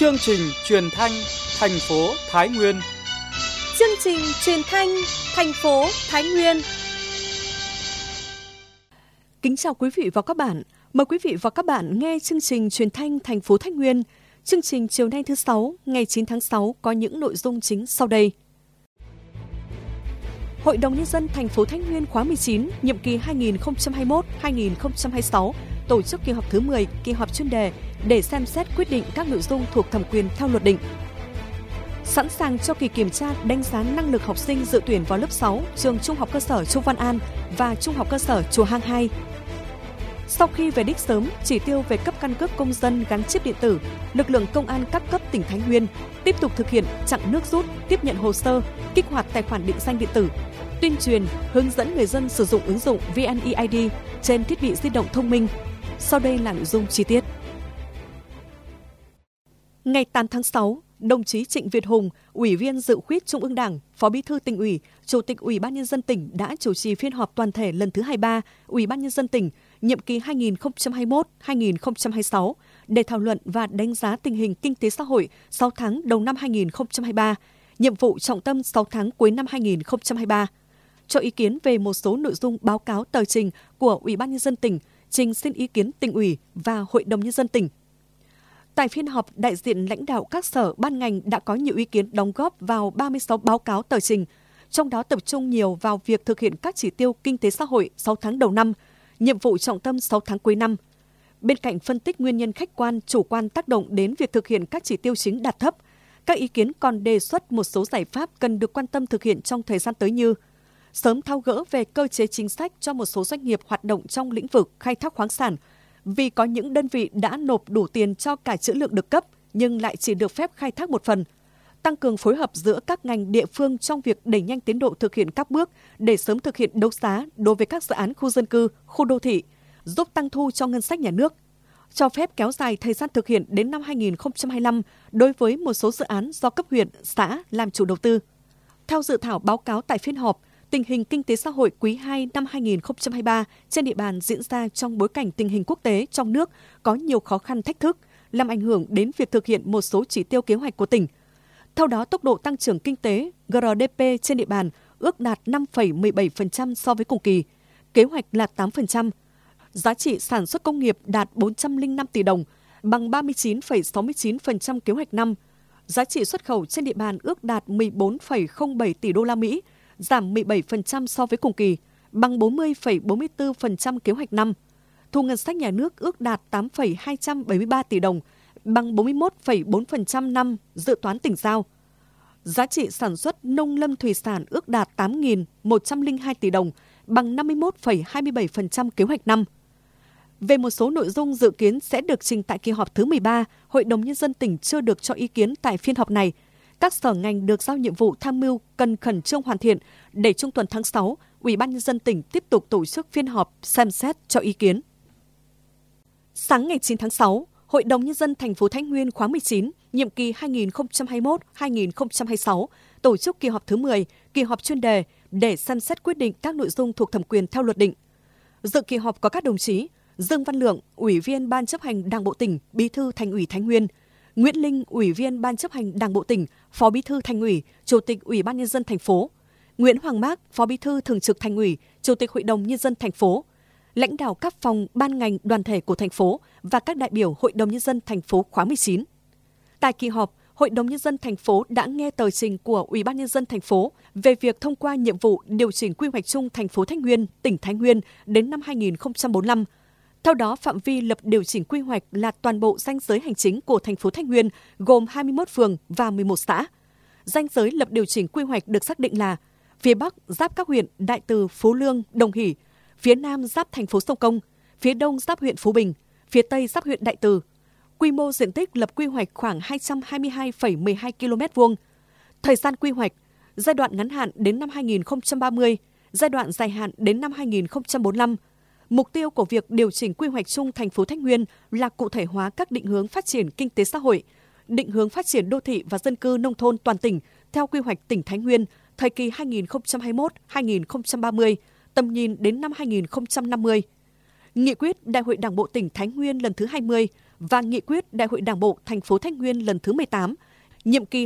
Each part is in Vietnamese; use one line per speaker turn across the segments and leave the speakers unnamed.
Chương trình truyền thanh thành phố Thái Nguyên.
Chương trình truyền thanh thành phố Thái Nguyên. Kính chào quý vị và các bạn. Mời quý vị và các bạn nghe chương trình truyền thanh thành phố Thái Nguyên. Chương trình chiều nay thứ 6, ngày 9 tháng 6 có những nội dung chính sau đây. Hội đồng Nhân dân thành phố Thái Nguyên khóa 19, nhiệm kỳ 2021-2026 tổ chức kỳ họp thứ 10, kỳ họp chuyên đề để xem xét quyết định các nội dung thuộc thẩm quyền theo luật định. Sẵn sàng cho kỳ kiểm tra đánh giá năng lực học sinh dự tuyển vào lớp 6 trường Trung học cơ sở Chu Văn An và Trung học cơ sở Chùa Hang 2. Sau khi về đích sớm, chỉ tiêu về cấp căn cước công dân gắn chip điện tử, lực lượng công an các cấp tỉnh Thái Nguyên tiếp tục thực hiện chặn nước rút, tiếp nhận hồ sơ, kích hoạt tài khoản định danh điện tử, tuyên truyền, hướng dẫn người dân sử dụng ứng dụng VNeID trên thiết bị di động thông minh. Sau đây là nội dung chi tiết. Ngày 8 tháng 6, đồng chí Trịnh Việt Hùng, Ủy viên Dự khuyết Trung ương Đảng, Phó Bí thư Tỉnh ủy, Chủ tịch Ủy ban Nhân dân tỉnh đã chủ trì phiên họp toàn thể lần thứ 23 Ủy ban Nhân dân tỉnh nhiệm kỳ 2021-2026 để thảo luận và đánh giá tình hình kinh tế xã hội 6 tháng đầu năm 2023, nhiệm vụ trọng tâm 6 tháng cuối năm 2023. Cho ý kiến về một số nội dung báo cáo tờ trình của Ủy ban Nhân dân tỉnh, trình xin ý kiến Tỉnh ủy và Hội đồng Nhân dân tỉnh. Tại phiên họp, đại diện lãnh đạo các sở ban ngành đã có nhiều ý kiến đóng góp vào 36 báo cáo tờ trình, trong đó tập trung nhiều vào việc thực hiện các chỉ tiêu kinh tế xã hội 6 tháng đầu năm, nhiệm vụ trọng tâm 6 tháng cuối năm. Bên cạnh phân tích nguyên nhân khách quan, chủ quan tác động đến việc thực hiện các chỉ tiêu chính đạt thấp, các ý kiến còn đề xuất một số giải pháp cần được quan tâm thực hiện trong thời gian tới như sớm tháo gỡ về cơ chế chính sách cho một số doanh nghiệp hoạt động trong lĩnh vực khai thác khoáng sản, vì có những đơn vị đã nộp đủ tiền cho cả trữ lượng được cấp nhưng lại chỉ được phép khai thác một phần. Tăng cường phối hợp giữa các ngành địa phương trong việc đẩy nhanh tiến độ thực hiện các bước để sớm thực hiện đấu giá đối với các dự án khu dân cư, khu đô thị, giúp tăng thu cho ngân sách nhà nước. Cho phép kéo dài thời gian thực hiện đến năm 2025 đối với một số dự án do cấp huyện, xã làm chủ đầu tư. Theo dự thảo báo cáo tại phiên họp, tình hình kinh tế xã hội quý 2 năm 2023 trên địa bàn diễn ra trong bối cảnh tình hình quốc tế trong nước có nhiều khó khăn thách thức, làm ảnh hưởng đến việc thực hiện một số chỉ tiêu kế hoạch của tỉnh. Theo đó, tốc độ tăng trưởng kinh tế GRDP trên địa bàn ước đạt 5,17% so với cùng kỳ, kế hoạch là 8%. Giá trị sản xuất công nghiệp đạt 405 tỷ đồng, bằng 39,69% kế hoạch năm. Giá trị xuất khẩu trên địa bàn ước đạt 14,07 tỷ đô la Mỹ, giảm 17% so với cùng kỳ, bằng 40,44% kế hoạch năm. Thu ngân sách nhà nước ước đạt 8,273 tỷ đồng, bằng 41,4% năm dự toán tỉnh giao. Giá trị sản xuất nông lâm thủy sản ước đạt 8.102 tỷ đồng, bằng 51,27% kế hoạch năm. Về một số nội dung dự kiến sẽ được trình tại kỳ họp thứ 13, Hội đồng Nhân dân tỉnh chưa được cho ý kiến tại phiên họp này. Các sở ngành được giao nhiệm vụ tham mưu cần khẩn trương hoàn thiện để trung tuần tháng 6, Ủy ban Nhân dân tỉnh tiếp tục tổ chức phiên họp xem xét cho ý kiến. Sáng ngày 9 tháng 6, Hội đồng Nhân dân thành phố Thái Nguyên khóa 19, nhiệm kỳ 2021-2026 tổ chức kỳ họp thứ 10, kỳ họp chuyên đề để xem xét quyết định các nội dung thuộc thẩm quyền theo luật định. Dự kỳ họp có các đồng chí Dương Văn Lượng, Ủy viên Ban chấp hành Đảng bộ tỉnh, Bí thư Thành ủy Thái Nguyên; Nguyễn Linh, Ủy viên Ban chấp hành Đảng bộ tỉnh, Phó Bí thư Thành ủy, Chủ tịch Ủy ban Nhân dân thành phố; Nguyễn Hoàng Mác, Phó Bí thư Thường trực Thành ủy, Chủ tịch Hội đồng Nhân dân thành phố; lãnh đạo các phòng, ban ngành, đoàn thể của thành phố và các đại biểu Hội đồng Nhân dân thành phố khóa 19. Tại kỳ họp, Hội đồng Nhân dân thành phố đã nghe tờ trình của Ủy ban Nhân dân thành phố về việc thông qua nhiệm vụ điều chỉnh quy hoạch chung thành phố Thái Nguyên, tỉnh Thái Nguyên đến năm 2045. Theo đó, phạm vi lập điều chỉnh quy hoạch là toàn bộ ranh giới hành chính của thành phố Thái Nguyên, gồm 21 phường và 11 xã. Ranh giới lập điều chỉnh quy hoạch được xác định là phía Bắc giáp các huyện Đại Từ, Phú Lương, Đồng Hỷ, phía Nam giáp thành phố Sông Công, phía Đông giáp huyện Phú Bình, phía Tây giáp huyện Đại Từ. Quy mô diện tích lập quy hoạch khoảng 222,12 km². Thời gian quy hoạch, giai đoạn ngắn hạn đến năm 2030, giai đoạn dài hạn đến năm 2045. Mục tiêu của việc điều chỉnh quy hoạch chung thành phố Thái Nguyên là cụ thể hóa các định hướng phát triển kinh tế xã hội, định hướng phát triển đô thị và dân cư nông thôn toàn tỉnh theo quy hoạch tỉnh Thái Nguyên thời kỳ 2021-2030, tầm nhìn đến năm 2050. Nghị quyết Đại hội Đảng bộ tỉnh Thái Nguyên lần thứ 20 và Nghị quyết Đại hội Đảng bộ thành phố Thái Nguyên lần thứ 18, nhiệm kỳ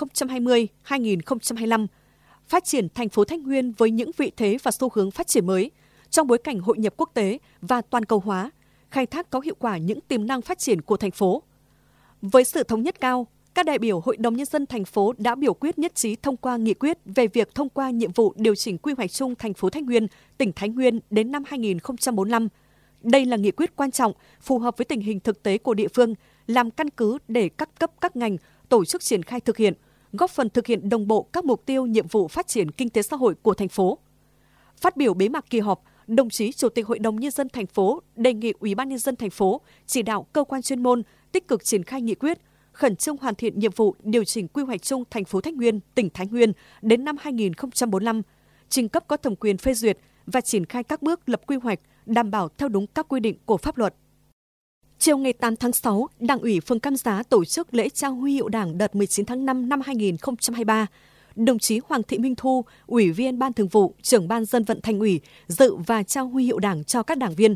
2020-2025, phát triển thành phố Thái Nguyên với những vị thế và xu hướng phát triển mới trong bối cảnh hội nhập quốc tế và toàn cầu hóa, khai thác có hiệu quả những tiềm năng phát triển của thành phố. Với sự thống nhất cao, các đại biểu Hội đồng Nhân dân thành phố đã biểu quyết nhất trí thông qua nghị quyết về việc thông qua nhiệm vụ điều chỉnh quy hoạch chung thành phố Thái Nguyên, tỉnh Thái Nguyên đến năm 2045. Đây là nghị quyết quan trọng, phù hợp với tình hình thực tế của địa phương, làm căn cứ để các cấp các ngành tổ chức triển khai thực hiện, góp phần thực hiện đồng bộ các mục tiêu nhiệm vụ phát triển kinh tế xã hội của thành phố. Phát biểu bế mạc kỳ họp, đồng chí Chủ tịch Hội đồng Nhân dân thành phố đề nghị Ủy ban Nhân dân thành phố chỉ đạo cơ quan chuyên môn tích cực triển khai nghị quyết, khẩn trương hoàn thiện nhiệm vụ điều chỉnh quy hoạch chung thành phố Thái Nguyên, tỉnh Thái Nguyên đến năm 2045, trình cấp có thẩm quyền phê duyệt và triển khai các bước lập quy hoạch đảm bảo theo đúng các quy định của pháp luật. Chiều ngày 8 tháng 6, Đảng ủy phường Cam Giá tổ chức lễ trao huy hiệu Đảng đợt 19 tháng 5 năm 2023. Đồng chí Hoàng Thị Minh Thu, Ủy viên Ban Thường vụ, Trưởng ban Dân vận Thành ủy dự và trao huy hiệu Đảng cho các đảng viên.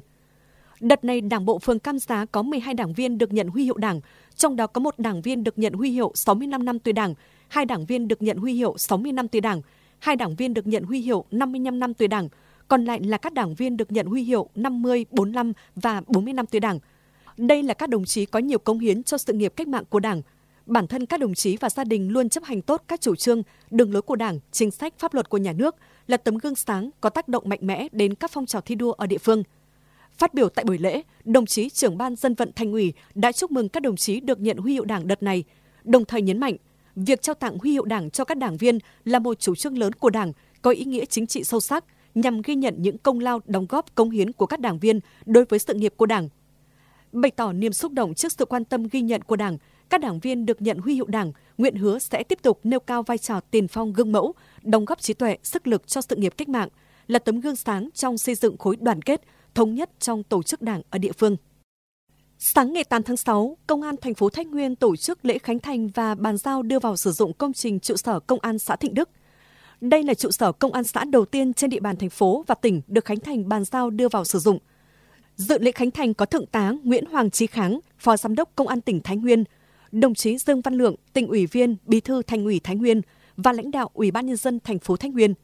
Đợt này, Đảng bộ phường Cam Giá có 12 đảng viên được nhận huy hiệu Đảng, trong đó có 1 đảng viên được nhận huy hiệu 65 năm tuổi Đảng, 2 đảng viên được nhận huy hiệu 60 năm tuổi Đảng, 2 đảng viên được nhận huy hiệu 55 năm tuổi Đảng, còn lại là các đảng viên được nhận huy hiệu 50, 45 và 40 năm tuổi Đảng. Đây là các đồng chí có nhiều cống hiến cho sự nghiệp cách mạng của Đảng. Bản thân các đồng chí và gia đình luôn chấp hành tốt các chủ trương, đường lối của Đảng, chính sách, pháp luật của nhà nước, là tấm gương sáng có tác động mạnh mẽ đến các phong trào thi đua ở địa phương. Phát biểu tại buổi lễ, đồng chí Trưởng ban Dân vận Thành ủy đã chúc mừng các đồng chí được nhận huy hiệu Đảng đợt này, đồng thời nhấn mạnh, việc trao tặng huy hiệu Đảng cho các đảng viên là một chủ trương lớn của Đảng, có ý nghĩa chính trị sâu sắc, nhằm ghi nhận những công lao đóng góp cống hiến của các đảng viên đối với sự nghiệp của Đảng. Bày tỏ niềm xúc động trước sự quan tâm ghi nhận của Đảng, các đảng viên được nhận huy hiệu Đảng nguyện hứa sẽ tiếp tục nêu cao vai trò tiền phong gương mẫu, đóng góp trí tuệ, sức lực cho sự nghiệp cách mạng, là tấm gương sáng trong xây dựng khối đoàn kết, thống nhất trong tổ chức Đảng ở địa phương. Sáng ngày 8 tháng 6, Công an thành phố Thái Nguyên tổ chức lễ khánh thành và bàn giao đưa vào sử dụng công trình trụ sở Công an xã Thịnh Đức. Đây là trụ sở Công an xã đầu tiên trên địa bàn thành phố và tỉnh được khánh thành bàn giao đưa vào sử dụng. Dự lễ khánh thành có Thượng tá Nguyễn Hoàng Chí Kháng, Phó Giám đốc Công an tỉnh Thái Nguyên, đồng chí Dương Văn Lượng, Tỉnh ủy viên, Bí thư Thành ủy Thái Nguyên và lãnh đạo Ủy ban Nhân dân thành phố Thái Nguyên.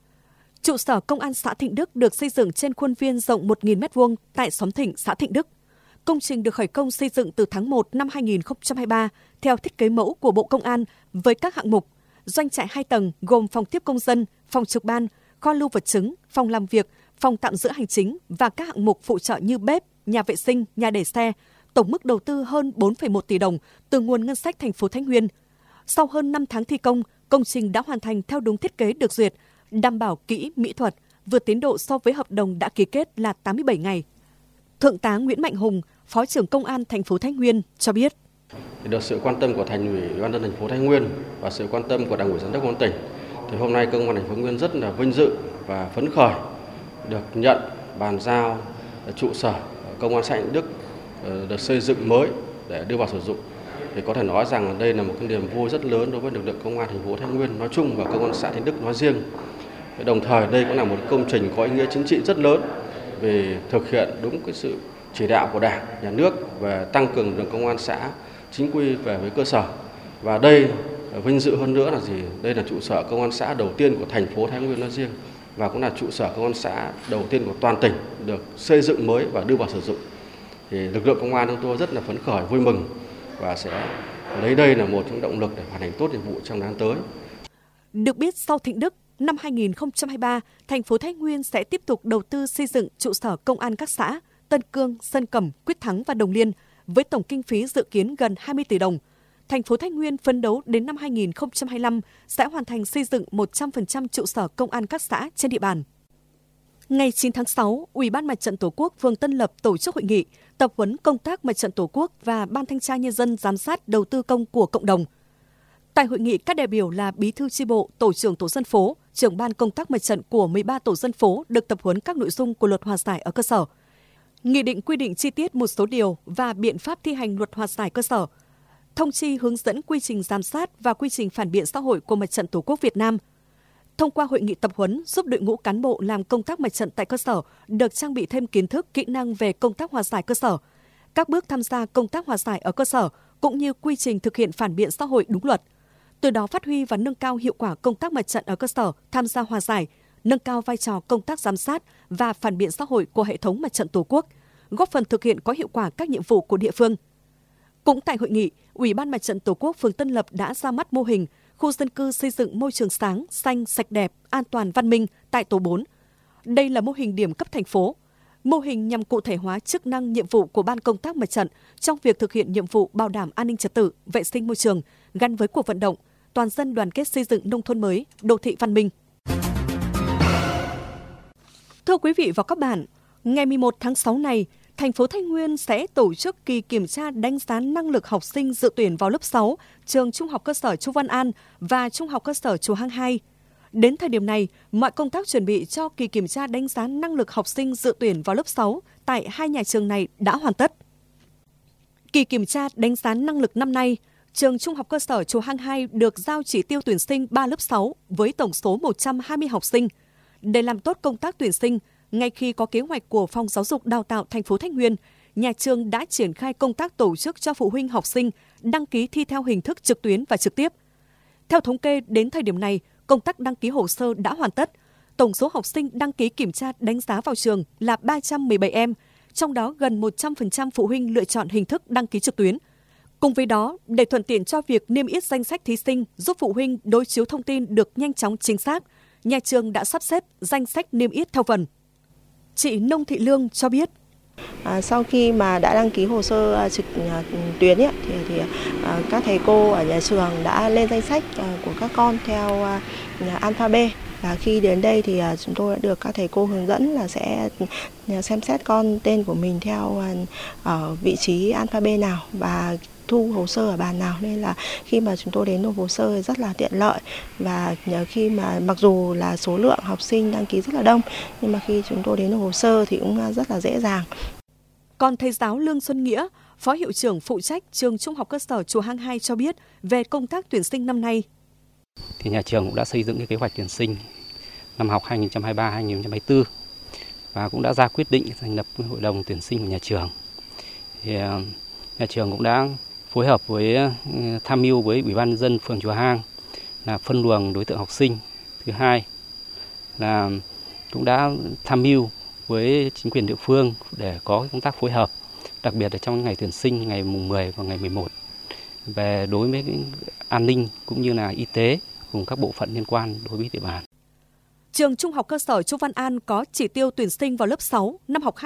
Trụ sở Công an xã Thịnh Đức được xây dựng trên khuôn viên rộng 1.000 m2 tại xóm Thịnh, xã Thịnh Đức. Công trình được khởi công xây dựng từ tháng 1 năm 2023 theo thiết kế mẫu của Bộ Công an với các hạng mục: doanh trại 2 tầng gồm phòng tiếp công dân, phòng trực ban, kho lưu vật chứng, phòng làm việc, phòng tạm giữ hành chính và các hạng mục phụ trợ như bếp, nhà vệ sinh, nhà để xe. Tổng mức đầu tư hơn 4,1 tỷ đồng từ nguồn ngân sách thành phố Thái Nguyên. Sau hơn 5 tháng thi công, công trình đã hoàn thành theo đúng thiết kế được duyệt, đảm bảo kỹ mỹ thuật, vượt tiến độ so với hợp đồng đã ký kết là 87 ngày. Thượng tá Nguyễn Mạnh Hùng, Phó trưởng Công an thành phố Thái Nguyên cho biết:
Được sự quan tâm của Thành ủy, Ủy ban nhân dân thành phố Thái Nguyên và sự quan tâm của Đảng ủy Giám đốc Công an tỉnh, thì hôm nay Công an thành phố Thái Nguyên rất là vinh dự và phấn khởi được nhận bàn giao trụ sở Công an xã Thịnh Đức được xây dựng mới để đưa vào sử dụng. Thì có thể nói rằng đây là một cái niềm vui rất lớn đối với lực lượng Công an thành phố Thái Nguyên nói chung và Công an xã Thịnh Đức nói riêng. Đồng thời đây cũng là một công trình có ý nghĩa chính trị rất lớn về thực hiện đúng cái sự chỉ đạo của Đảng, Nhà nước về tăng cường lực lượng Công an xã chính quy về với cơ sở. Và đây vinh dự hơn nữa là gì? Đây là trụ sở Công an xã đầu tiên của thành phố Thái Nguyên nói riêng và cũng là trụ sở Công an xã đầu tiên của toàn tỉnh được xây dựng mới và đưa vào sử dụng. Thì lực lượng Công an chúng tôi rất là phấn khởi, vui mừng và sẽ lấy đây là một trong động lực để hoàn thành tốt nhiệm vụ trong tháng tới.
Được biết, sau Thịnh Đức, năm 2023, thành phố Thái Nguyên sẽ tiếp tục đầu tư xây dựng trụ sở công an các xã Tân Cương, Sơn Cẩm, Quyết Thắng và Đồng Liên với tổng kinh phí dự kiến gần 20 tỷ đồng. Thành phố Thái Nguyên phấn đấu đến năm 2025 sẽ hoàn thành xây dựng 100% trụ sở công an các xã trên địa bàn. Ngày 9 tháng 6, Ủy ban Mặt trận Tổ quốc phường Tân Lập tổ chức hội nghị tập huấn công tác Mặt trận Tổ quốc và Ban Thanh tra Nhân dân giám sát đầu tư công của cộng đồng. Tại hội nghị, các đại biểu là Bí thư chi bộ, Tổ trưởng Tổ dân phố, trưởng ban công tác mặt trận của 13 tổ dân phố được tập huấn các nội dung của Luật Hòa giải ở cơ sở. Nghị định quy định chi tiết một số điều và biện pháp thi hành Luật Hòa giải cơ sở. Thông chi hướng dẫn quy trình giám sát và quy trình phản biện xã hội của Mặt trận Tổ quốc Việt Nam. Thông qua hội nghị tập huấn giúp đội ngũ cán bộ làm công tác mặt trận tại cơ sở được trang bị thêm kiến thức, kỹ năng về công tác hòa giải cơ sở, các bước tham gia công tác hòa giải ở cơ sở cũng như quy trình thực hiện phản biện xã hội đúng luật. Từ đó phát huy và nâng cao hiệu quả công tác mặt trận ở cơ sở tham gia hòa giải, nâng cao vai trò công tác giám sát và phản biện xã hội của hệ thống mặt trận Tổ quốc, góp phần thực hiện có hiệu quả các nhiệm vụ của địa phương. Cũng tại hội nghị, Ủy ban Mặt trận Tổ quốc phường Tân Lập đã ra mắt mô hình khu dân cư xây dựng môi trường sáng, xanh, sạch đẹp, an toàn, văn minh tại tổ 4. Đây là mô hình điểm cấp thành phố. Mô hình nhằm cụ thể hóa chức năng nhiệm vụ của Ban công tác mặt trận trong việc thực hiện nhiệm vụ bảo đảm an ninh trật tự, vệ sinh môi trường gắn với cuộc vận động toàn dân đoàn kết xây dựng nông thôn mới, đô thị văn minh. Thưa quý vị và các bạn, ngày 11 tháng 6 này, thành phố Thái Nguyên sẽ tổ chức kỳ kiểm tra đánh giá năng lực học sinh dự tuyển vào lớp 6 trường Trung học cơ sở Chu Văn An và Trung học cơ sở Chùa Hang 2. Đến thời điểm này, mọi công tác chuẩn bị cho kỳ kiểm tra đánh giá năng lực học sinh dự tuyển vào lớp 6 tại hai nhà trường này đã hoàn tất. Kỳ kiểm tra đánh giá năng lực năm nay, trường Trung học cơ sở Chùa Hang 2 được giao chỉ tiêu tuyển sinh 3 lớp 6 với tổng số 120 học sinh. Để làm tốt công tác tuyển sinh, ngay khi có kế hoạch của Phòng Giáo dục Đào tạo thành phố Thái Nguyên, nhà trường đã triển khai công tác tổ chức cho phụ huynh học sinh đăng ký thi theo hình thức trực tuyến và trực tiếp. Theo thống kê, đến thời điểm này, công tác đăng ký hồ sơ đã hoàn tất. Tổng số học sinh đăng ký kiểm tra đánh giá vào trường là 317 em, trong đó gần 100% phụ huynh lựa chọn hình thức đăng ký trực tuyến. Cùng với đó, để thuận tiện cho việc niêm yết danh sách thí sinh giúp phụ huynh đối chiếu thông tin được nhanh chóng chính xác, nhà trường đã sắp xếp danh sách niêm yết theo phần. Chị Nông Thị Lương cho biết.
Sau khi mà đã đăng ký hồ sơ trực tuyến thì các thầy cô ở nhà trường đã lên danh sách của các con theo alphabet. Và khi đến đây thì chúng tôi đã được các thầy cô hướng dẫn là sẽ xem xét con tên của mình theo ở vị trí alphabet nào và thu hồ sơ ở bàn nào, nên là khi mà chúng tôi đến nộp hồ sơ rất là tiện lợi. Và khi mà mặc dù là số lượng học sinh đăng ký rất là đông, nhưng mà khi chúng tôi đến nộp hồ sơ thì cũng rất là dễ dàng.
Còn thầy giáo Lương Xuân Nghĩa, Phó Hiệu trưởng phụ trách trường Trung học cơ sở Chùa Hang 2 cho biết về công tác tuyển sinh năm nay.
Thì nhà trường cũng đã xây dựng cái kế hoạch tuyển sinh năm học 2023-2024 và cũng đã ra quyết định thành lập hội đồng tuyển sinh của nhà trường. Thì nhà trường cũng đã phối hợp với tham mưu với Ủy ban nhân dân phường Chùa Hang là phân luồng đối tượng học sinh. Thứ hai là cũng đã tham mưu với chính quyền địa phương để có công tác phối hợp, đặc biệt là trong ngày tuyển sinh ngày mùng 10 và ngày 11 về đối với an ninh cũng như là y tế cùng các bộ phận liên quan đối với địa bàn.
Trường Trung học cơ sở Chu Văn An có chỉ tiêu tuyển sinh vào lớp 6 năm học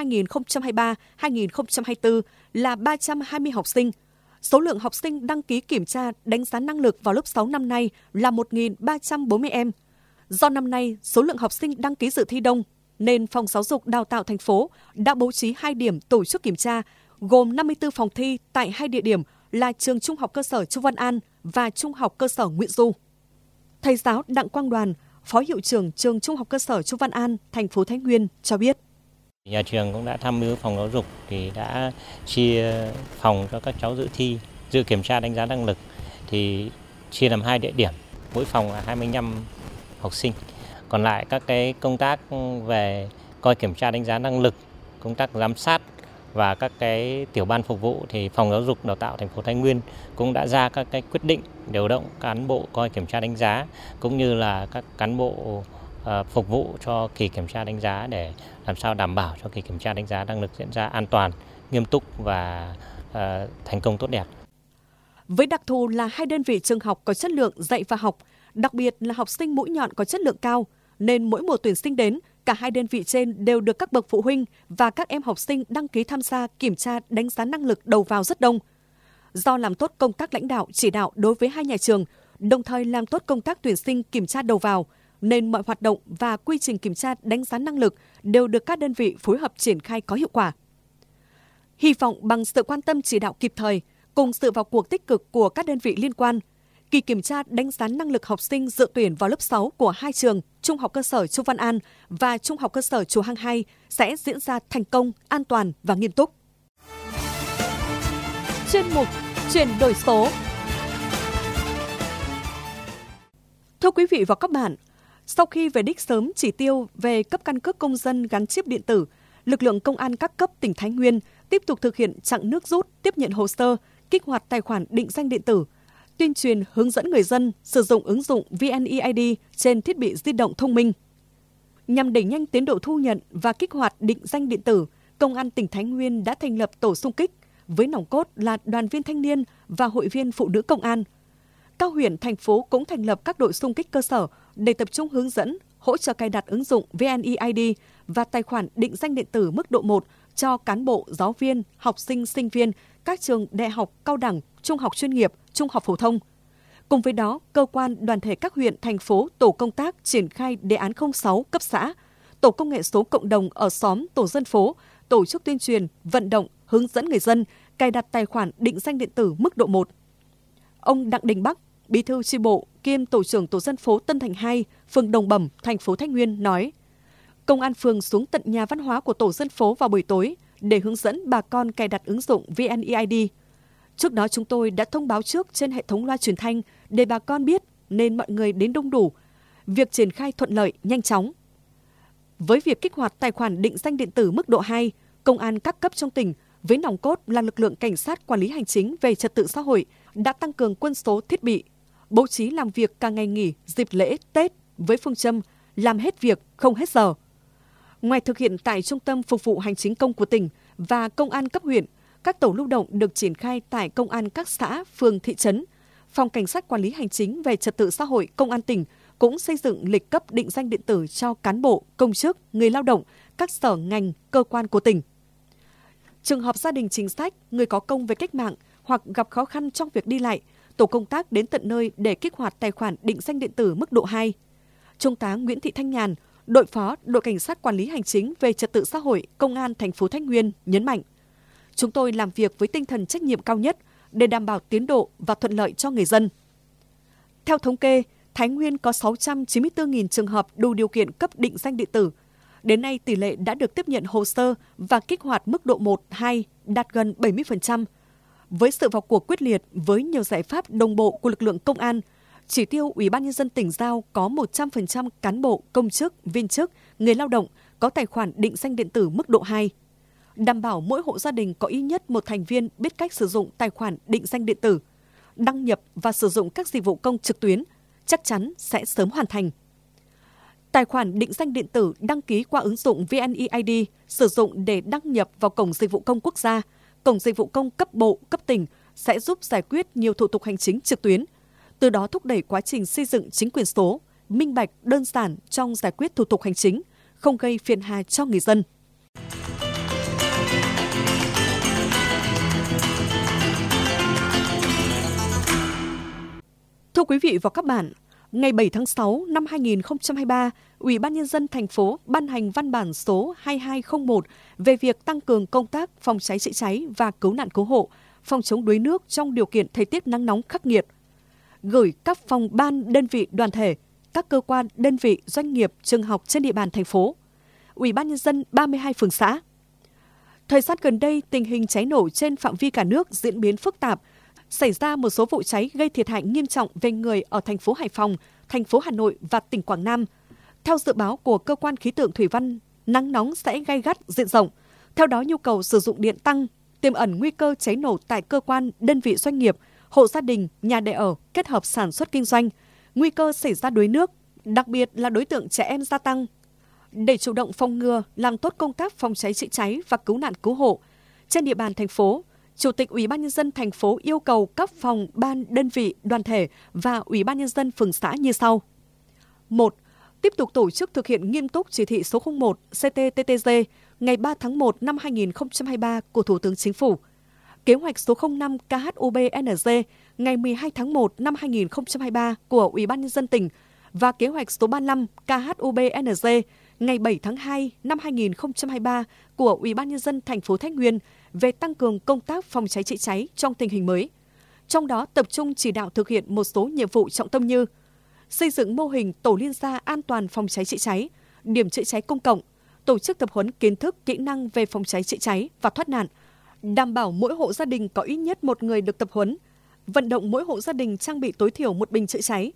2023-2024 là 320 học sinh. Số lượng học sinh đăng ký kiểm tra đánh giá năng lực vào lớp 6 năm nay là 1.340 em. Do năm nay số lượng học sinh đăng ký dự thi đông, nên Phòng Giáo dục Đào tạo thành phố đã bố trí 2 điểm tổ chức kiểm tra, gồm 54 phòng thi tại 2 địa điểm là trường Trung học cơ sở Chu Văn An và Trung học cơ sở Nguyễn Du. Thầy giáo Đặng Quang Đoàn, Phó Hiệu trưởng trường Trung học cơ sở Chu Văn An, thành phố Thái Nguyên cho biết.
Nhà trường cũng đã tham mưu Phòng Giáo dục thì đã chia phòng cho các cháu dự kiểm tra đánh giá năng lực thì chia làm 2 địa điểm, mỗi phòng là 25 học sinh. Còn lại các cái công tác về coi kiểm tra đánh giá năng lực, công tác giám sát và các cái tiểu ban phục vụ thì Phòng Giáo dục Đào tạo thành phố Thái Nguyên cũng đã ra các cái quyết định điều động cán bộ coi kiểm tra đánh giá cũng như là các cán bộ phục vụ cho kỳ kiểm tra đánh giá để làm sao đảm bảo cho kỳ kiểm tra đánh giá năng lực diễn ra an toàn, nghiêm túc và thành công tốt đẹp.
Với đặc thù là 2 đơn vị trường học có chất lượng dạy và học, đặc biệt là học sinh mũi nhọn có chất lượng cao, nên mỗi mùa tuyển sinh đến, cả 2 đơn vị trên đều được các bậc phụ huynh và các em học sinh đăng ký tham gia kiểm tra đánh giá năng lực đầu vào rất đông. Do làm tốt công tác lãnh đạo chỉ đạo đối với 2 nhà trường, đồng thời làm tốt công tác tuyển sinh kiểm tra đầu vào, nên mọi hoạt động và quy trình kiểm tra đánh giá năng lực đều được các đơn vị phối hợp triển khai có hiệu quả. Hy vọng bằng sự quan tâm chỉ đạo kịp thời, cùng sự vào cuộc tích cực của các đơn vị liên quan, kỳ kiểm tra đánh giá năng lực học sinh dự tuyển vào lớp 6 của 2 trường Trung học cơ sở Chu Văn An và Trung học cơ sở Chùa Hang 2 sẽ diễn ra thành công, an toàn và nghiêm túc. Chuyên mục Chuyển đổi số. Thưa quý vị và các bạn, Sau khi về đích sớm chỉ tiêu về cấp căn cước công dân gắn chip điện tử, lực lượng công an các cấp tỉnh Thái Nguyên tiếp tục thực hiện chặn nước rút, tiếp nhận hồ sơ, kích hoạt tài khoản định danh điện tử, tuyên truyền hướng dẫn người dân sử dụng ứng dụng VNeID trên thiết bị di động thông minh. Nhằm đẩy nhanh tiến độ thu nhận và kích hoạt định danh điện tử, Công an tỉnh Thái Nguyên đã thành lập tổ xung kích với nòng cốt là đoàn viên thanh niên và hội viên phụ nữ công an. Các huyện, thành phố cũng thành lập các đội xung kích cơ sở để tập trung hướng dẫn, hỗ trợ cài đặt ứng dụng VNeID và tài khoản định danh điện tử mức độ 1 cho cán bộ, giáo viên, học sinh, sinh viên các trường đại học, cao đẳng, trung học chuyên nghiệp, trung học phổ thông. Cùng với đó, cơ quan, đoàn thể các huyện, thành phố, tổ công tác triển khai đề án 06 cấp xã, tổ công nghệ số cộng đồng ở xóm, tổ dân phố, tổ chức tuyên truyền, vận động, hướng dẫn người dân cài đặt tài khoản định danh điện tử mức độ 1. Ông Đặng Đình Bắc, Bí thư chi bộ kiêm tổ trưởng tổ dân phố Tân Thành 2, phường Đồng Bẩm, thành phố Thái Nguyên nói: Công an phường xuống tận nhà văn hóa của tổ dân phố vào buổi tối để hướng dẫn bà con cài đặt ứng dụng VNeID. Trước đó chúng tôi đã thông báo trước trên hệ thống loa truyền thanh để bà con biết nên mọi người đến đông đủ. Việc triển khai thuận lợi, nhanh chóng. Với việc kích hoạt tài khoản định danh điện tử mức độ 2, công an các cấp trong tỉnh với nòng cốt là lực lượng cảnh sát quản lý hành chính về trật tự xã hội đã tăng cường quân số thiết bị, bố trí làm việc cả ngày nghỉ, dịp lễ, Tết với phương châm làm hết việc, không hết giờ. Ngoài thực hiện tại Trung tâm Phục vụ Hành chính công của tỉnh và công an cấp huyện, các tổ lưu động được triển khai tại công an các xã, phường, thị trấn. Phòng Cảnh sát Quản lý Hành chính về Trật tự xã hội Công an tỉnh cũng xây dựng lịch cấp định danh điện tử cho cán bộ, công chức, người lao động, các sở ngành, cơ quan của tỉnh. Trường hợp gia đình chính sách, người có công với cách mạng hoặc gặp khó khăn trong việc đi lại, tổ công tác đến tận nơi để kích hoạt tài khoản định danh điện tử mức độ 2. Trung tá Nguyễn Thị Thanh Nhàn, đội phó đội Cảnh sát Quản lý Hành chính về Trật tự xã hội Công an thành phố Thái Nguyên nhấn mạnh: Chúng tôi làm việc với tinh thần trách nhiệm cao nhất để đảm bảo tiến độ và thuận lợi cho người dân. Theo thống kê, Thái Nguyên có 694.000 trường hợp đủ điều kiện cấp định danh điện tử. Đến nay, tỷ lệ đã được tiếp nhận hồ sơ và kích hoạt mức độ 1, 2 đạt gần 70%. Với sự vào cuộc quyết liệt với nhiều giải pháp đồng bộ của lực lượng công an, chỉ tiêu Ủy ban Nhân dân tỉnh giao có 100% cán bộ, công chức, viên chức, người lao động có tài khoản định danh điện tử mức độ 2. Đảm bảo mỗi hộ gia đình có ít nhất một thành viên biết cách sử dụng tài khoản định danh điện tử, đăng nhập và sử dụng các dịch vụ công trực tuyến, chắc chắn sẽ sớm hoàn thành. Tài khoản định danh điện tử đăng ký qua ứng dụng VNeID sử dụng để đăng nhập vào Cổng Dịch vụ Công Quốc gia, Cổng Dịch vụ Công cấp bộ, cấp tỉnh sẽ giúp giải quyết nhiều thủ tục hành chính trực tuyến, từ đó thúc đẩy quá trình xây dựng chính quyền số, minh bạch, đơn giản trong giải quyết thủ tục hành chính, không gây phiền hà cho người dân. Thưa quý vị và các bạn, ngày 7 tháng 6 năm 2023, Ủy ban Nhân dân thành phố ban hành văn bản số 2201 về việc tăng cường công tác phòng cháy chữa cháy và cứu nạn cứu hộ, phòng chống đuối nước trong điều kiện thời tiết nắng nóng khắc nghiệt, gửi các phòng ban, đơn vị, đoàn thể, các cơ quan, đơn vị, doanh nghiệp, trường học trên địa bàn thành phố, Ủy ban Nhân dân 32 phường xã. Thời gian gần đây, tình hình cháy nổ trên phạm vi cả nước diễn biến phức tạp, xảy ra một số vụ cháy gây thiệt hại nghiêm trọng về người ở thành phố Hải Phòng, thành phố Hà Nội và tỉnh Quảng Nam. Theo dự báo của Cơ quan Khí tượng Thủy văn, nắng nóng sẽ gay gắt diện rộng. Theo đó, nhu cầu sử dụng điện tăng, tiềm ẩn nguy cơ cháy nổ tại cơ quan, đơn vị doanh nghiệp, hộ gia đình, nhà để ở, kết hợp sản xuất kinh doanh, nguy cơ xảy ra đuối nước, đặc biệt là đối tượng trẻ em gia tăng. Để chủ động phòng ngừa, làm tốt công tác phòng cháy chữa cháy và cứu nạn cứu hộ, trên địa bàn thành phố, Chủ tịch Ủy ban Nhân dân thành phố yêu cầu các phòng, ban, đơn vị, đoàn thể và Ủy ban Nhân dân phường xã như sau. 1. Tiếp tục tổ chức thực hiện nghiêm túc chỉ thị số 01 CT-TTG ngày 3 tháng 1 năm 2023 của Thủ tướng Chính phủ, kế hoạch số 05 KHUB-NG ngày 12 tháng 1 năm 2023 của Ủy ban Nhân dân tỉnh và kế hoạch số 35 KHUB-NG ngày 7 tháng 2 năm 2023 của Ủy ban Nhân dân thành phố Thái Nguyên về tăng cường công tác phòng cháy chữa cháy trong tình hình mới. Trong đó tập trung chỉ đạo thực hiện một số nhiệm vụ trọng tâm như xây dựng mô hình tổ liên gia an toàn phòng cháy chữa cháy, điểm chữa cháy công cộng, tổ chức tập huấn kiến thức, kỹ năng về phòng cháy chữa cháy và thoát nạn, đảm bảo mỗi hộ gia đình có ít nhất một người được tập huấn, vận động mỗi hộ gia đình trang bị tối thiểu một bình chữa cháy,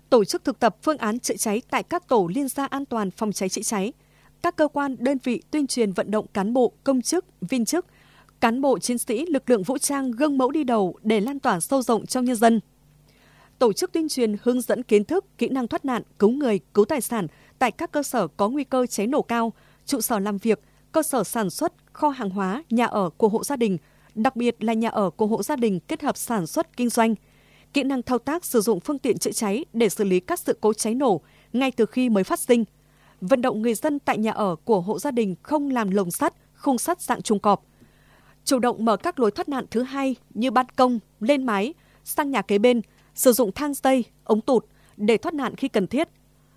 tổ chức thực tập phương án chữa cháy tại các tổ liên gia an toàn phòng cháy chữa cháy, các cơ quan đơn vị tuyên truyền vận động cán bộ, công chức, viên chức, cán bộ chiến sĩ lực lượng vũ trang gương mẫu đi đầu để lan tỏa sâu rộng trong nhân dân. Tổ chức tuyên truyền hướng dẫn kiến thức, kỹ năng thoát nạn, cứu người, cứu tài sản tại các cơ sở có nguy cơ cháy nổ cao, trụ sở làm việc, cơ sở sản xuất, kho hàng hóa, nhà ở của hộ gia đình, đặc biệt là nhà ở của hộ gia đình kết hợp sản xuất kinh doanh. Kỹ năng thao tác sử dụng phương tiện chữa cháy để xử lý các sự cố cháy nổ ngay từ khi mới phát sinh. Vận động người dân tại nhà ở của hộ gia đình không làm lồng sắt, khung sắt dạng trùng cọp. Chủ động mở các lối thoát nạn thứ hai như ban công, lên mái, sang nhà kế bên, sử dụng thang dây, ống tụt để thoát nạn khi cần thiết.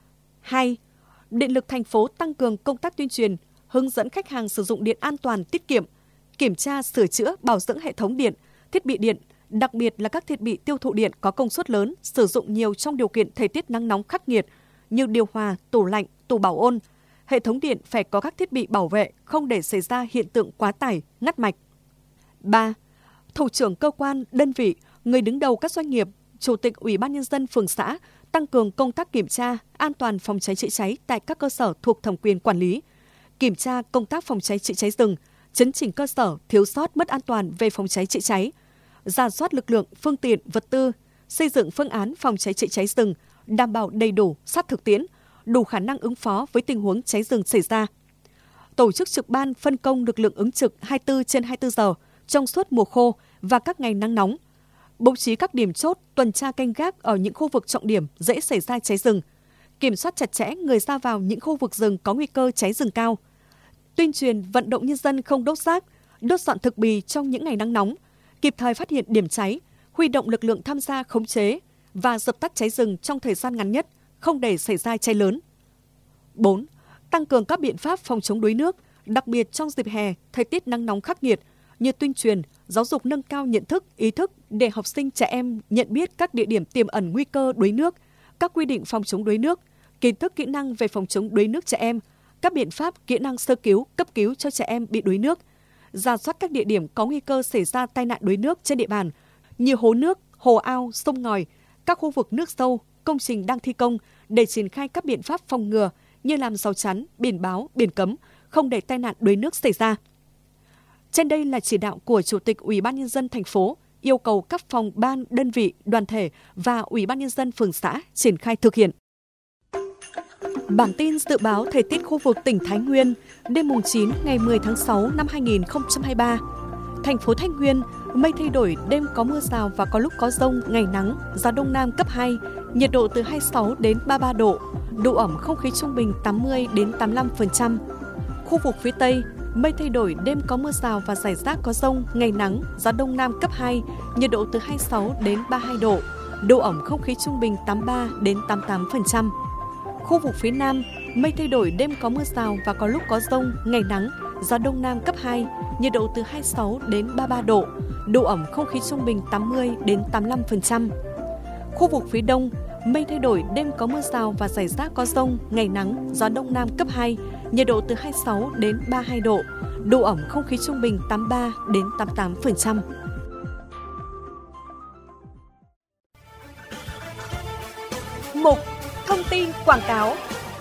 2. Điện lực thành phố tăng cường công tác tuyên truyền, hướng dẫn khách hàng sử dụng điện an toàn, tiết kiệm, kiểm tra, sửa chữa, bảo dưỡng hệ thống điện, thiết bị điện, đặc biệt là các thiết bị tiêu thụ điện có công suất lớn, sử dụng nhiều trong điều kiện thời tiết nắng nóng khắc nghiệt như điều hòa, tủ lạnh, tủ bảo ôn. Hệ thống điện phải có các thiết bị bảo vệ, không để xảy ra hiện tượng quá tải, ngắt mạch. 3. Thủ trưởng cơ quan, đơn vị, người đứng đầu các doanh nghiệp, Chủ tịch Ủy ban Nhân dân phường xã tăng cường công tác kiểm tra an toàn phòng cháy chữa cháy tại các cơ sở thuộc thẩm quyền quản lý, kiểm tra công tác phòng cháy chữa cháy rừng, chấn chỉnh cơ sở thiếu sót mất an toàn về phòng cháy chữa cháy, rà soát lực lượng, phương tiện, vật tư, xây dựng phương án phòng cháy chữa cháy rừng, đảm bảo đầy đủ, sát thực tiễn, đủ khả năng ứng phó với tình huống cháy rừng xảy ra. Tổ chức trực ban phân công lực lượng ứng trực 24/24 giờ trong suốt mùa khô và các ngày nắng nóng, bố trí các điểm chốt tuần tra canh gác ở những khu vực trọng điểm dễ xảy ra cháy rừng, kiểm soát chặt chẽ người ra vào những khu vực rừng có nguy cơ cháy rừng cao, tuyên truyền vận động nhân dân không đốt rác, đốt dọn thực bì trong những ngày nắng nóng, kịp thời phát hiện điểm cháy, huy động lực lượng tham gia khống chế và dập tắt cháy rừng trong thời gian ngắn nhất, không để xảy ra cháy lớn. 4. Tăng cường các biện pháp phòng chống đuối nước, đặc biệt trong dịp hè, thời tiết nắng nóng khắc nghiệt, như tuyên truyền, giáo dục nâng cao nhận thức, ý thức để học sinh trẻ em nhận biết các địa điểm tiềm ẩn nguy cơ đuối nước, các quy định phòng chống đuối nước, kiến thức kỹ năng về phòng chống đuối nước trẻ em, các biện pháp kỹ năng sơ cứu, cấp cứu cho trẻ em bị đuối nước, rà soát các địa điểm có nguy cơ xảy ra tai nạn đuối nước trên địa bàn như hồ nước, hồ ao, sông ngòi, các khu vực nước sâu, công trình đang thi công để triển khai các biện pháp phòng ngừa như làm rào chắn, biển báo, biển cấm, không để tai nạn đuối nước xảy ra. Trên đây là chỉ đạo của Chủ tịch Ủy ban Nhân dân thành phố yêu cầu các phòng ban, đơn vị, đoàn thể và Ủy ban Nhân dân phường xã triển khai thực hiện. Bản tin dự báo thời tiết khu vực tỉnh Thái Nguyên đêm mùng 9 ngày 10 tháng 6 năm 2023. Thành phố Thái Nguyên, mây thay đổi, đêm có mưa rào và có lúc có dông, ngày nắng, gió đông nam cấp 2, nhiệt độ từ 26 đến 33 độ, độ ẩm không khí trung bình 80 đến 85%. Khu vực phía Tây, mây thay đổi, đêm có mưa rào và rải rác có dông, ngày nắng, gió đông nam cấp 2, nhiệt độ từ 26 đến 32 độ, độ ẩm không khí trung bình 83 đến 88%. Khu vực phía Nam, mây thay đổi, đêm có mưa rào và có lúc có dông, ngày nắng, gió đông nam cấp 2, nhiệt độ từ 26 đến 33 độ, độ ẩm không khí trung bình 80 đến 85%. Khu vực phía Đông, mây thay đổi, đêm có mưa rào và rải rác có dông, ngày nắng, gió đông nam cấp 2, nhiệt độ từ 26 đến 32 độ, độ ẩm không khí trung bình 83 đến 88%. Mục Thông tin quảng cáo.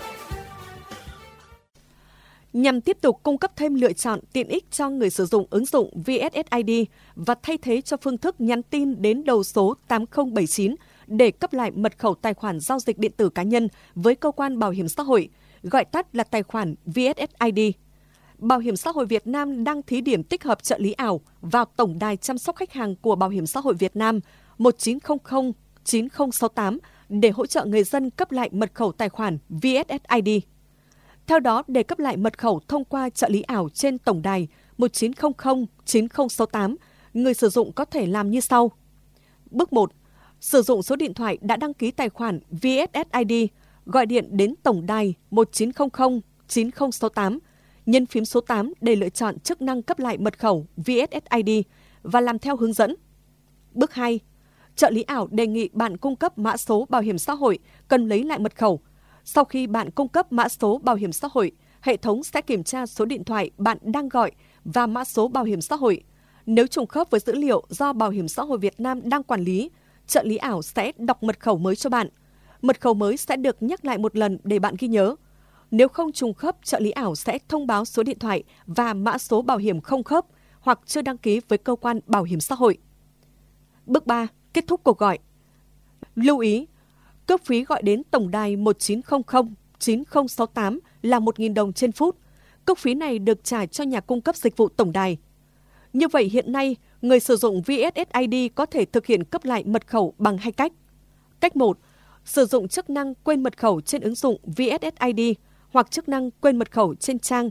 Nhằm tiếp tục cung cấp thêm lựa chọn tiện ích cho người sử dụng ứng dụng VSSID và thay thế cho phương thức nhắn tin đến đầu số 8079 để cấp lại mật khẩu tài khoản giao dịch điện tử cá nhân với cơ quan bảo hiểm xã hội, gọi tắt là tài khoản VSSID. Bảo hiểm xã hội Việt Nam đang thí điểm tích hợp trợ lý ảo vào tổng đài chăm sóc khách hàng của Bảo hiểm xã hội Việt Nam 1900 9068 để hỗ trợ người dân cấp lại mật khẩu tài khoản VSSID. Theo đó, để cấp lại mật khẩu thông qua trợ lý ảo trên tổng đài 1900 9068, người sử dụng có thể làm như sau. Bước 1. Sử dụng số điện thoại đã đăng ký tài khoản VSSID, gọi điện đến tổng đài 1900 9068, nhấn phím số 8 để lựa chọn chức năng cấp lại mật khẩu VSSID và làm theo hướng dẫn. Bước 2. Trợ lý ảo đề nghị bạn cung cấp mã số bảo hiểm xã hội cần lấy lại mật khẩu. Sau khi bạn cung cấp mã số bảo hiểm xã hội, hệ thống sẽ kiểm tra số điện thoại bạn đang gọi và mã số bảo hiểm xã hội. Nếu trùng khớp với dữ liệu do Bảo hiểm xã hội Việt Nam đang quản lý, trợ lý ảo sẽ đọc mật khẩu mới cho bạn. Mật khẩu mới sẽ được nhắc lại một lần để bạn ghi nhớ. Nếu không trùng khớp, trợ lý ảo sẽ thông báo số điện thoại và mã số bảo hiểm không khớp hoặc chưa đăng ký với cơ quan bảo hiểm xã hội. Bước 3. Kết thúc cuộc gọi. Lưu ý, cước phí gọi đến tổng đài 1900 9068 là 1.000 đồng trên phút. Cước phí này được trả cho nhà cung cấp dịch vụ tổng đài. Như vậy hiện nay, người sử dụng VSSID có thể thực hiện cấp lại mật khẩu bằng 2 cách. Cách 1. Sử dụng chức năng quên mật khẩu trên ứng dụng VSSID hoặc chức năng quên mật khẩu trên trang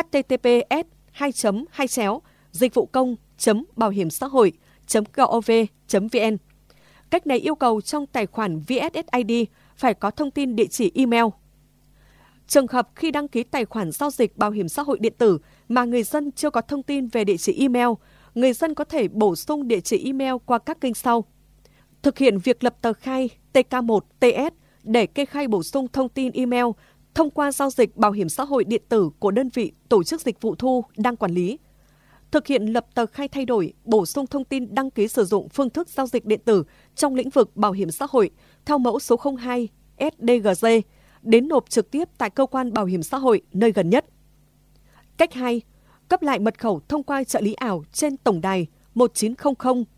https://dịch-vụ-công.bảo-hiểm-xã-hội.gov.vn. Cách này yêu cầu trong tài khoản VSSID phải có thông tin địa chỉ email. Trường hợp khi đăng ký tài khoản giao dịch bảo hiểm xã hội điện tử mà người dân chưa có thông tin về địa chỉ email, người dân có thể bổ sung địa chỉ email qua các kênh sau. Thực hiện việc lập tờ khai TK1TS để kê khai bổ sung thông tin email thông qua giao dịch bảo hiểm xã hội điện tử của đơn vị tổ chức dịch vụ thu đang quản lý. Thực hiện lập tờ khai thay đổi, bổ sung thông tin đăng ký sử dụng phương thức giao dịch điện tử trong lĩnh vực bảo hiểm xã hội theo mẫu số 02 SDGG đến nộp trực tiếp tại cơ quan bảo hiểm xã hội nơi gần nhất. Cách 2. Cấp lại mật khẩu thông qua trợ lý ảo trên tổng đài 1900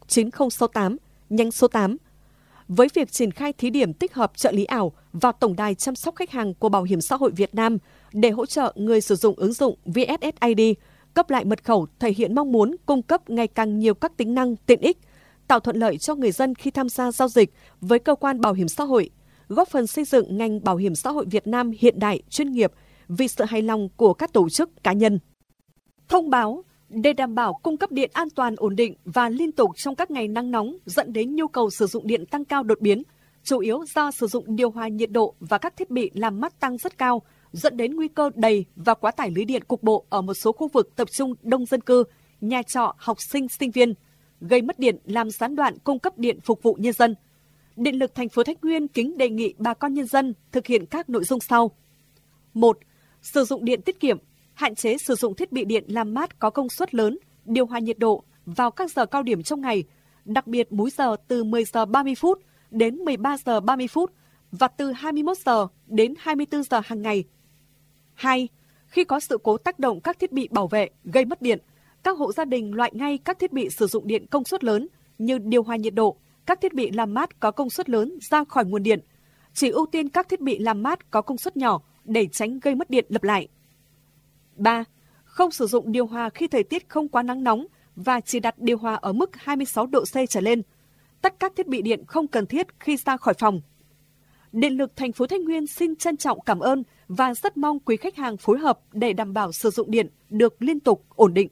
9068 nhánh số 8. Với việc triển khai thí điểm tích hợp trợ lý ảo vào tổng đài chăm sóc khách hàng của Bảo hiểm xã hội Việt Nam để hỗ trợ người sử dụng ứng dụng VSSID cấp lại mật khẩu thể hiện mong muốn cung cấp ngày càng nhiều các tính năng tiện ích, tạo thuận lợi cho người dân khi tham gia giao dịch với cơ quan bảo hiểm xã hội, góp phần xây dựng ngành bảo hiểm xã hội Việt Nam hiện đại, chuyên nghiệp vì sự hài lòng của các tổ chức cá nhân. Thông báo để đảm bảo cung cấp điện an toàn, ổn định và liên tục trong các ngày nắng nóng dẫn đến nhu cầu sử dụng điện tăng cao đột biến, chủ yếu do sử dụng điều hòa nhiệt độ và các thiết bị làm mát tăng rất cao, dẫn đến nguy cơ đầy và quá tải lưới điện cục bộ ở một số khu vực tập trung đông dân cư, nhà trọ, học sinh, sinh viên, gây mất điện làm gián đoạn cung cấp điện phục vụ nhân dân. Điện lực thành phố Thái Nguyên kính đề nghị bà con nhân dân thực hiện các nội dung sau. 1. Sử dụng điện tiết kiệm, hạn chế sử dụng thiết bị điện làm mát có công suất lớn, điều hòa nhiệt độ vào các giờ cao điểm trong ngày, đặc biệt múi giờ từ 10 giờ 30 phút đến 13 giờ 30 phút và từ 21 giờ đến 24 giờ hàng ngày. 2. Khi có sự cố tác động các thiết bị bảo vệ gây mất điện, các hộ gia đình loại ngay các thiết bị sử dụng điện công suất lớn như điều hòa nhiệt độ, các thiết bị làm mát có công suất lớn ra khỏi nguồn điện. Chỉ ưu tiên các thiết bị làm mát có công suất nhỏ để tránh gây mất điện lặp lại. 3. Không sử dụng điều hòa khi thời tiết không quá nắng nóng và chỉ đặt điều hòa ở mức 26 độ C trở lên. Tắt các thiết bị điện không cần thiết khi ra khỏi phòng. Điện lực thành phố Thái Nguyên xin trân trọng cảm ơn và rất mong quý khách hàng phối hợp để đảm bảo sử dụng điện được liên tục, ổn định.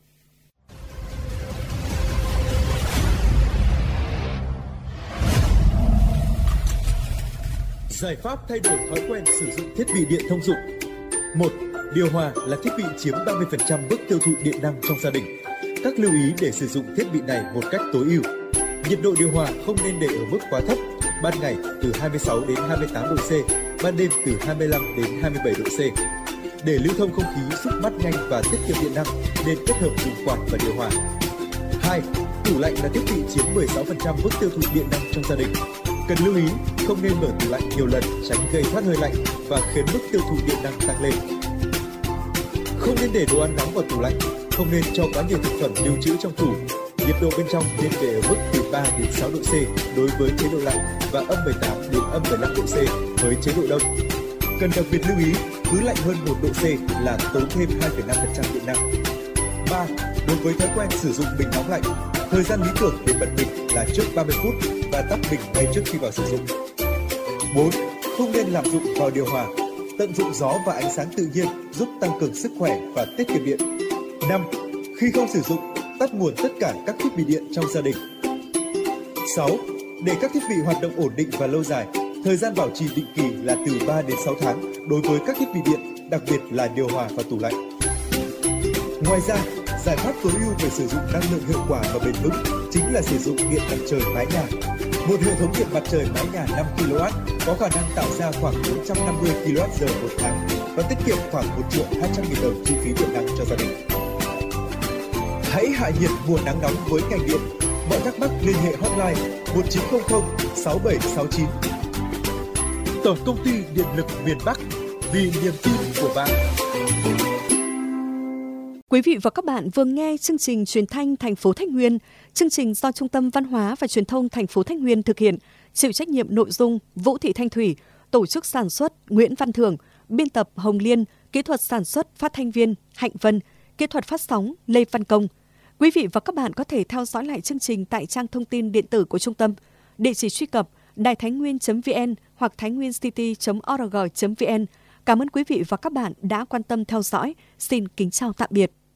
Giải pháp thay đổi thói quen sử dụng thiết bị điện thông dụng. 1. Điều hòa là thiết bị chiếm 30% mức tiêu thụ điện năng trong gia đình. Các lưu ý để sử dụng thiết bị này một cách tối ưu. Nhiệt độ điều hòa không nên để ở mức quá thấp, ban ngày từ 26 đến 28 độ C, ban đêm từ 25 đến 27 độ C. Để lưu thông không khí giúp mát nhanh và tiết kiệm điện năng nên kết hợp dùng quạt và điều hòa. 2. Tủ lạnh là thiết bị chiếm 16% mức tiêu thụ điện năng trong gia đình. Cần lưu ý không nên mở tủ lạnh nhiều lần tránh gây thoát hơi lạnh và khiến mức tiêu thụ điện năng tăng lên. Không nên để đồ ăn nóng vào tủ lạnh, không nên cho quá nhiều thực phẩm lưu trữ trong tủ. Nhiệt độ bên trong nên để ở mức từ 3 đến 6 độ C đối với chế độ lạnh và âm 18 đến âm 15 độ C với chế độ đông. Cần đặc biệt lưu ý, cứ lạnh hơn 1 độ C là tốn thêm 2,5% điện năng. 3. Đối với thói quen sử dụng bình nóng lạnh, thời gian lý tưởng để bật bình là trước 30 phút và tắt bình ngay trước khi vào sử dụng. 4. Không nên lạm dụng vào điều hòa. Tận dụng gió và ánh sáng tự nhiên giúp tăng cường sức khỏe và tiết kiệm điện. 5. Khi không sử dụng, tắt nguồn tất cả các thiết bị điện trong gia đình. 6. Để các thiết bị hoạt động ổn định và lâu dài, thời gian bảo trì định kỳ là từ 3 đến 6 tháng đối với các thiết bị điện, đặc biệt là điều hòa và tủ lạnh. Ngoài ra, giải pháp tối ưu về sử dụng năng lượng hiệu quả và bền vững chính là sử dụng điện mặt trời mái nhà. Một hệ thống điện mặt trời mái nhà 5 kW có khả năng tạo ra khoảng 450 kWh một tháng và tiết kiệm khoảng 1.200.000 đồng chi phí điện năng cho gia đình. Hãy hạ nhiệt mùa nắng nóng với ngành điện. Mọi thắc mắc liên hệ hotline 1900 6769. Tổng công ty Điện lực miền Bắc, vì niềm tin của bạn.
Quý vị và các bạn vừa nghe chương trình truyền thanh thành phố Thái Nguyên. Chương trình do Trung tâm Văn hóa và Truyền thông thành phố Thái Nguyên thực hiện, chịu trách nhiệm nội dung Vũ Thị Thanh Thủy, tổ chức sản xuất Nguyễn Văn Thường, biên tập Hồng Liên, kỹ thuật sản xuất phát thanh viên Hạnh Vân, kỹ thuật phát sóng Lê Văn Công. Quý vị và các bạn có thể theo dõi lại chương trình tại trang thông tin điện tử của trung tâm. Địa chỉ truy cập đàitháinhnguyên.vn hoặc thainhnguyêncity.org.vn. Cảm ơn quý vị và các bạn đã quan tâm theo dõi. Xin kính chào tạm biệt.